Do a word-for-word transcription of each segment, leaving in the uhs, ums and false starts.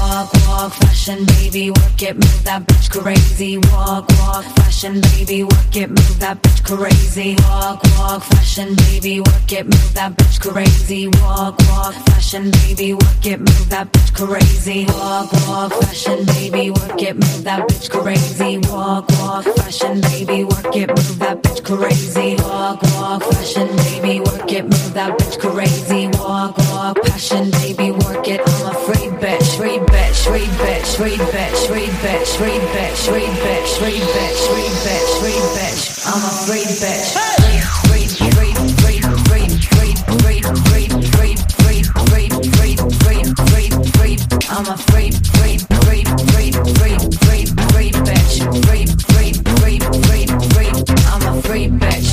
walk, walk, fashion, baby, work it, move that bitch crazy. Walk, walk, fashion, baby, work it, move that bitch crazy. Walk, walk, fashion, baby, work it, move that bitch crazy. Walk, walk, fashion, baby, work it, move that bitch crazy. Walk, walk, fashion, baby, work it, move that bitch crazy. Walk, walk, fashion, baby, work it, move that bitch crazy. Walk, walk, fashion, baby, work it, move that bitch crazy. Walk, walk, passion, baby, work it. I'm a free bitch, free bitch, free bitch, free bitch, free bitch, free bitch, free bitch, free bitch, free bitch, free bitch. I'm a free bitch. Free, free, free, free, free, free, free, free, free, free, free, free, free, free, free. I'm a free, free, free, free, free, free, free bitch. Free, free, free, free, free. I'm a free bitch.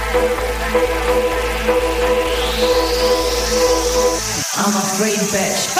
I'm a free bitch.